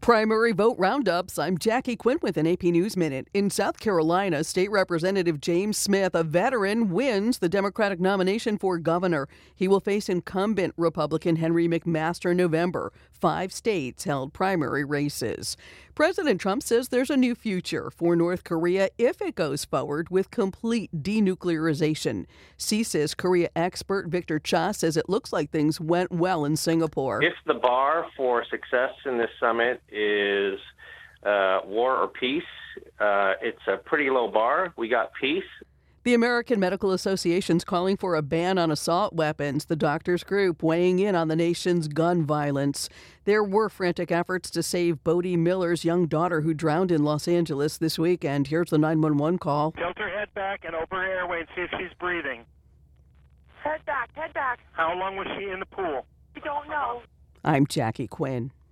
Primary vote roundups. I'm Jackie Quinn with an AP News Minute. In South Carolina, State Representative James Smith, a veteran, wins the Democratic nomination for governor. He will face incumbent Republican Henry McMaster in November. 5 states held primary races. President Trump says there's a new future for North Korea if it goes forward with complete denuclearization. CSIS Korea expert Victor Cha says it looks like things went well in Singapore. If the bar for success in this summit is war or peace, it's a pretty low bar. We got peace. The American Medical Association's calling for a ban on assault weapons, the doctors group weighing in on the nation's gun violence. There were frantic efforts to save Bodie Miller's young daughter who drowned in Los Angeles this weekend. Here's the 911 call. Tilt her head back and open her airway and see if she's breathing. Head back, head back. How long was she in the pool? We don't know. I'm Jackie Quinn.